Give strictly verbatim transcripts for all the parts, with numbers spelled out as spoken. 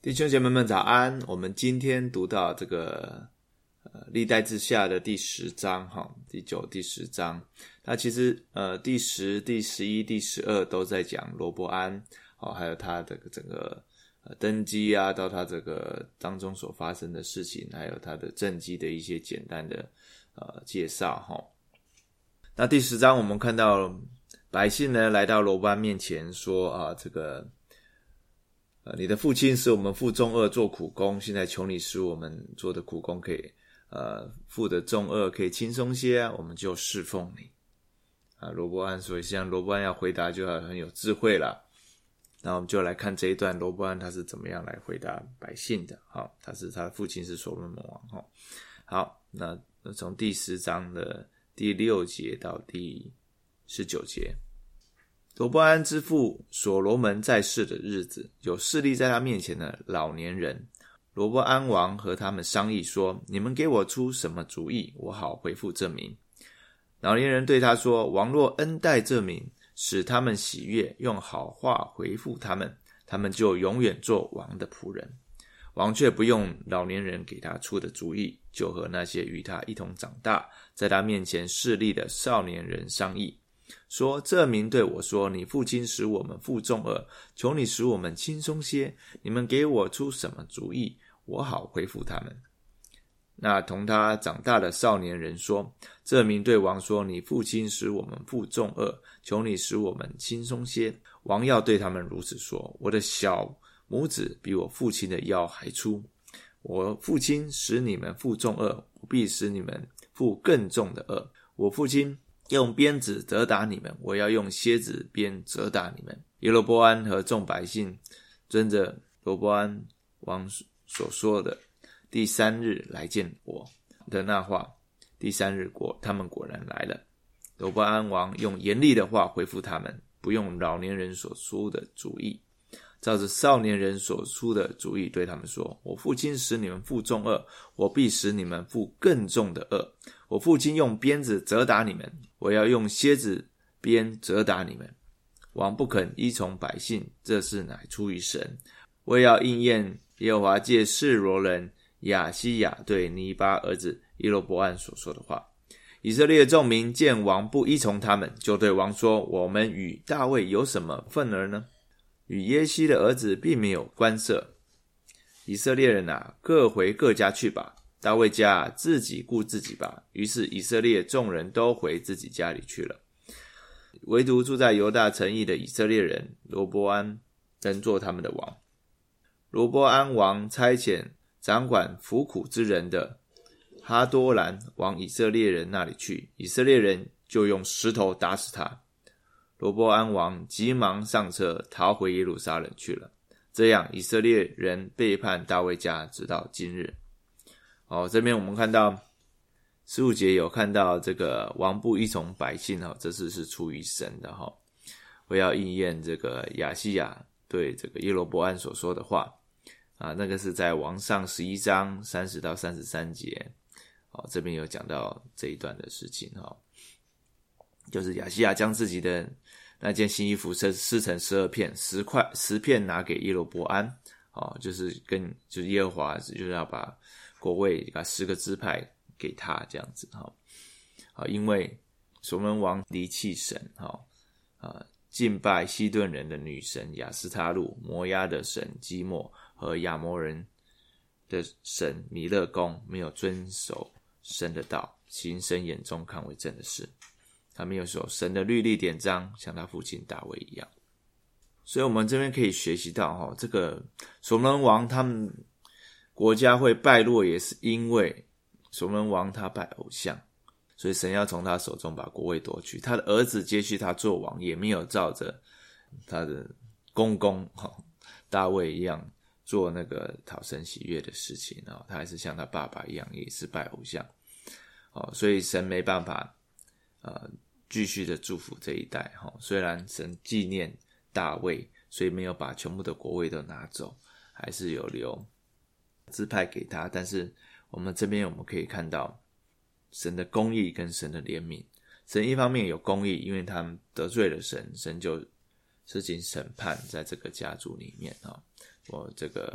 弟兄姐妹们早安，我们今天读到这个呃历代志下的第十章哈，第九、第十章。那其实呃第十、第十一、第十二都在讲罗伯安哦，还有他的整个呃登基啊，到他这个当中所发生的事情，还有他的政绩的一些简单的呃介绍哈。那第十章我们看到百姓呢来到罗伯安面前说啊，这个呃，你的父亲使我们负重恶做苦工，现在求你使我们做的苦工可以呃负的重恶可以轻松些啊，我们就侍奉你啊。罗伯安所以像罗伯安要回答就要很有智慧啦。那我们就来看这一段罗伯安他是怎么样来回答百姓的。好，他是他的父亲是所罗门王。好，好，那从第十章的第六节到第十九节。罗伯安之父所罗门在世的日子，有侍立在他面前的老年人。罗伯安王和他们商议说，你们给我出什么主意，我好回复这民。老年人对他说，王若恩待这民，使他们喜悦，用好话回复他们，他们就永远做王的仆人。王却不用老年人给他出的主意，就和那些与他一同长大，在他面前侍立的少年人商议，说，这民对我说，你父亲使我们负重恶，求你使我们轻松些，你们给我出什么主意，我好回复他们。那同他长大的少年人说，这民对王说，你父亲使我们负重恶，求你使我们轻松些。王要对他们如此说，我的小拇指比我父亲的腰还粗，我父亲使你们负重恶，我必使你们负更重的恶。我父亲用鞭子责打你们，我要用蝎子鞭责打你们。耶罗波安和众百姓遵着罗波安王所说的，第三日来见我的那话，第三日果他们果然来了。罗波安王用严厉的话回复他们，不用老年人所出的主意，照着少年人所出的主意对他们说，我父亲使你们负重恶，我必使你们负更重的恶。我父亲用鞭子责打你们，我要用蝎子鞭责打你们。王不肯依从百姓，这事乃出于神，为要应验耶和华借示罗人亚西亚对尼巴儿子耶罗波安所说的话。以色列众民见王不依从他们，就对王说，我们与大卫有什么分儿呢？与耶西的儿子并没有关涉。以色列人啊，各回各家去吧，大卫家啊，自己顾自己吧。于是以色列众人都回自己家里去了，唯独住在犹大城邑的以色列人罗波安仍做他们的王。罗波安王差遣掌管服苦之人的哈多兰往以色列人那里去，以色列人就用石头打死他。罗波安王急忙上车逃回耶路撒冷去了。这样以色列人背叛大卫家直到今日。哦，这边我们看到十五节有看到这个王不依从百姓，这次是出于神的，为要应验这个亚西亚对这个耶罗波安所说的话啊，那个是在王上十一章三十到三十三节。哦，这边有讲到这一段的事情，就是亚西亚将自己的那件新衣服撕成十二片，十块十片拿给耶罗波安，哦，就是跟就是耶和华就是要把国位把十个支派给他这样子，哦哦，因为所罗门王离弃神，哦啊，敬拜西顿人的女神亚斯他路，摩押的神基莫和亚摩人的神米勒公，没有遵守神的道，行神眼中看为正的事。他没有守神的律例典章，像他父亲大卫一样。所以我们这边可以学习到，哦，这个所罗门王他们国家会败落，也是因为所罗门王他拜偶像，所以神要从他手中把国位夺去。他的儿子接续他做王，也没有照着他的公公，哦，大卫一样做那个讨神喜悦的事情，哦，他还是像他爸爸一样也是拜偶像，哦，所以神没办法呃继续的祝福这一代，哦，虽然神纪念大卫，所以没有把全部的国位都拿走，还是有留支派给他。但是我们这边我们可以看到神的公义跟神的怜悯。神一方面有公义，因为他们得罪了神，神就施行审判在这个家族里面，哦，我这个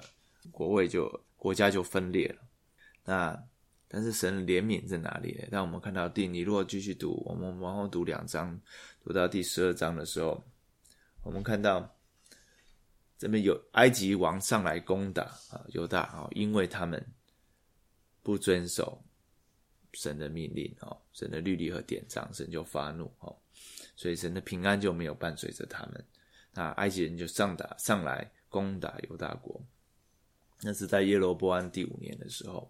国位就国家就分裂了。那但是神的怜悯在哪里呢？当我们看到第，你如果继续读，我们往后读两章，读到第十二章的时候，我们看到这边有埃及王上来攻打啊犹大啊，因为他们不遵守神的命令哦，神的律例和典章，神就发怒哦，所以神的平安就没有伴随着他们。那埃及人就上打上来攻打犹大国，那是在耶罗波安第五年的时候。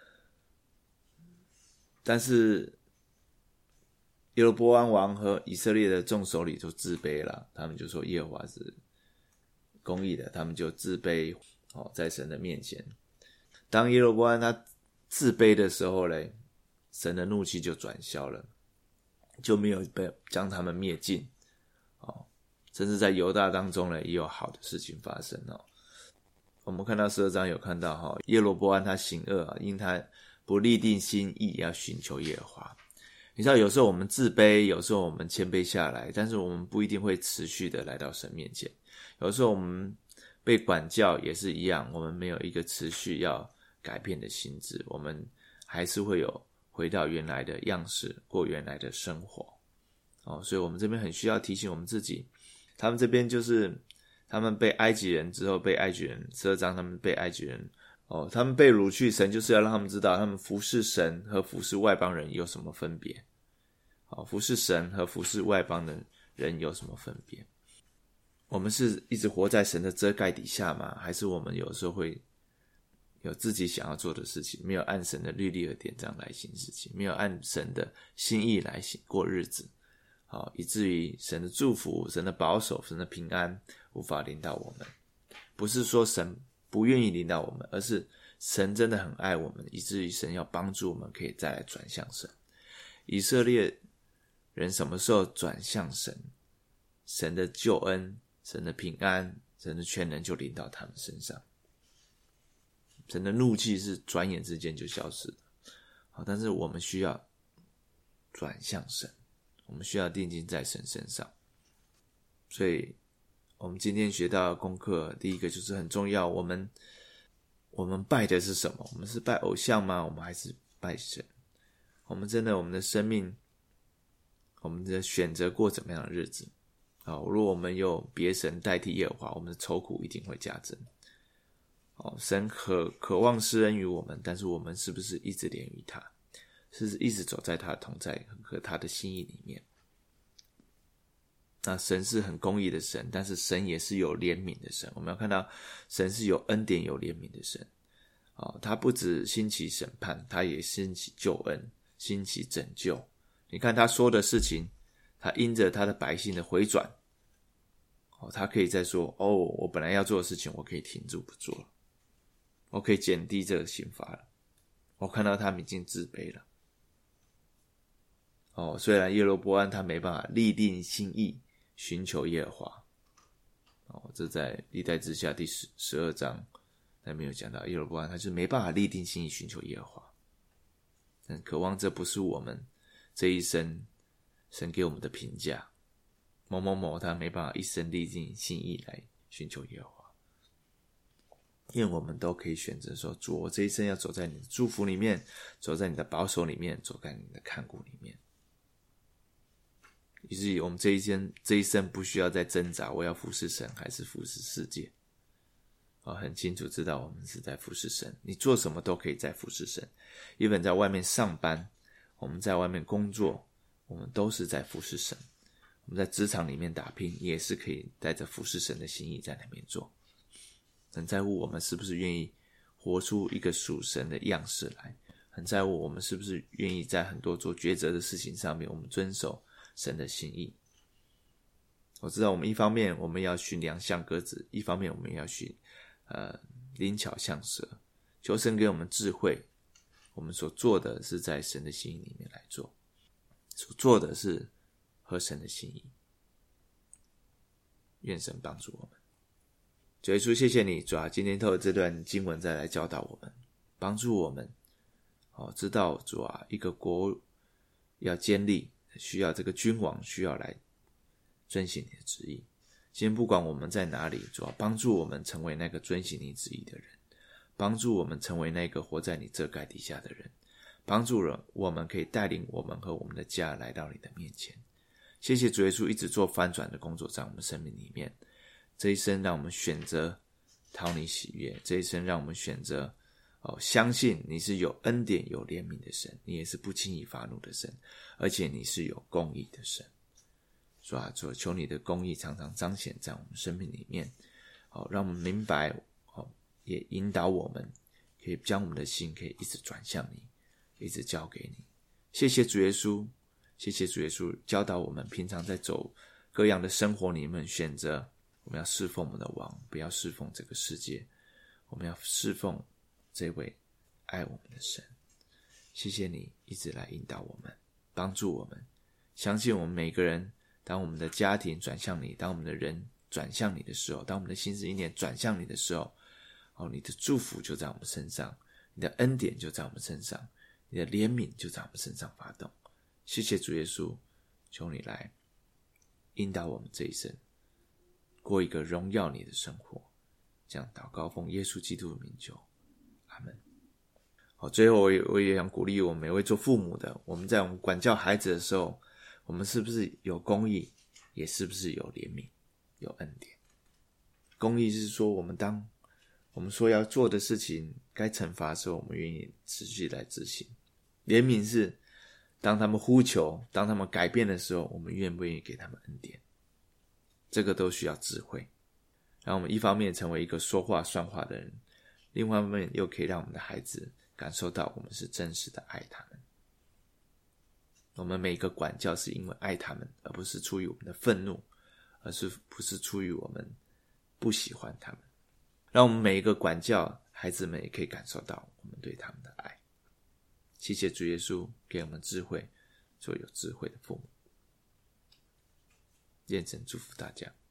但是耶罗波安王和以色列的众首领就自卑了，他们就说耶和华是公义的，他们就自卑哦，在神的面前。当耶罗波安他自卑的时候呢，神的怒气就转消了，就没有被将他们灭尽哦，甚至在犹大当中呢，也有好的事情发生哦。我们看到十二章有看到哈，耶罗波安他行恶啊，因他不立定心意要寻求耶和华。你知道有时候我们自卑，有时候我们谦卑下来，但是我们不一定会持续的来到神面前。有时候我们被管教也是一样，我们没有一个持续要改变的心志，我们还是会有回到原来的样式，过原来的生活哦。所以我们这边很需要提醒我们自己，他们这边就是他们被埃及人之后，被埃及人十二章他们被埃及人哦，他们被掳去，神就是要让他们知道他们服侍神和服侍外邦人有什么分别。哦，服侍神和服侍外邦的人有什么分别？我们是一直活在神的遮盖底下吗？还是我们有时候会有自己想要做的事情，没有按神的律例和典章来行事情，没有按神的心意来行过日子，好，以至于神的祝福、神的保守、神的平安无法临到我们。不是说神不愿意临到我们，而是神真的很爱我们，以至于神要帮助我们可以再来转向神。以色列人什么时候转向神，神的救恩、神的平安、神的全能就临到他们身上。神的怒气是转眼之间就消失的，好，但是我们需要转向神，我们需要定睛在神身上。所以我们今天学到的功课，第一个就是很重要，我们我们拜的是什么？我们是拜偶像吗？我们还是拜神？我们真的我们的生命，我们的选择过怎么样的日子？好，如果我们有别神代替耶和华，我们的愁苦一定会加增。哦，神渴渴望施恩于我们，但是我们是不是一直连于他？是一直走在他的同在和他的心意里面？那神是很公义的神，但是神也是有怜悯的神。我们要看到神是有恩典有怜悯的神。哦，他不只兴起审判，他也兴起救恩，兴起拯救。你看他说的事情，他因着他的百姓的回转，哦，他可以再说，哦，我本来要做的事情我可以停住不做了，我可以减低这个刑罚了。我看到他们已经自卑了。哦，虽然耶罗波安他没办法立定心意寻求耶和华，哦，这在历代志下第十十二章，他没有讲到耶罗波安他就是没办法立定心意寻求耶和华。但渴望这不是我们这一生神给我们的评价，某某某他没办法一生立定心意来寻求耶和华。愿我们都可以选择说，主，我这一生要走在你的祝福里面，走在你的保守里面，走在你的看顾里面，以至于我们这一生这一生不需要再挣扎，我要服侍神还是服侍世界。哦，很清楚知道我们是在服侍神，你做什么都可以在服侍神。一本在外面上班，我们在外面工作，我们都是在服侍神。我们在职场里面打拼，也是可以带着服侍神的心意在那边做。很在乎我们是不是愿意活出一个属神的样式来，很在乎我们是不是愿意在很多做抉择的事情上面，我们遵守神的心意。我知道我们一方面我们要驯良像鸽子，一方面我们要驯呃灵巧像蛇，求神给我们智慧，我们所做的是在神的心意里面来做，所做的是合神的心意。愿神帮助我们。主耶稣，谢谢你，主啊，今天透过这段经文再来教导我们，帮助我们哦，知道主啊，一个国要坚立，需要这个君王需要来遵行你的旨意。今天不管我们在哪里，主啊，帮助我们成为那个遵行你旨意的人， 帮助我们成为那个活在你遮盖底下的人，帮助了我们可以带领我们和我们的家来到你的面前。谢谢主耶稣一直做翻转的工作在我们生命里面，这一生让我们选择讨你喜悦，这一生让我们选择哦，相信你是有恩典有怜悯的神，你也是不轻易发怒的神，而且你是有公义的神。主啊，主，求你的公义常常彰显在我们生命里面，哦，让我们明白，哦，也引导我们可以将我们的心可以一直转向你，一直交给你。谢谢主耶稣，谢谢主耶稣教导我们平常在走各样的生活里面选择我们要侍奉我们的王，不要侍奉这个世界，我们要侍奉这位爱我们的神。谢谢你一直来引导我们，帮助我们，相信我们每个人，当我们的家庭转向你，当我们的人转向你的时候，当我们的心思意念转向你的时候，哦，你的祝福就在我们身上，你的恩典就在我们身上，你的怜悯就在我们身上发动。谢谢主耶稣，求你来引导我们这一生过一个荣耀你的生活。这样祷告奉耶稣基督的名求，阿们。好，最后我也我也想鼓励我们每位做父母的，我们在我们管教孩子的时候，我们是不是有公义，也是不是有怜悯，有恩典。公义是说，我们当我们说要做的事情该惩罚的时候，我们愿意持续来执行。怜悯是当他们呼求，当他们改变的时候，我们愿不愿意给他们恩典。这个都需要智慧，让我们一方面成为一个说话算话的人，另外一方面又可以让我们的孩子感受到我们是真实的爱他们。我们每一个管教是因为爱他们，而不是出于我们的愤怒，而是不是出于我们不喜欢他们。让我们每一个管教孩子们也可以感受到我们对他们的爱。谢谢主耶稣给我们智慧，做有智慧的父母。愿神祝福大家。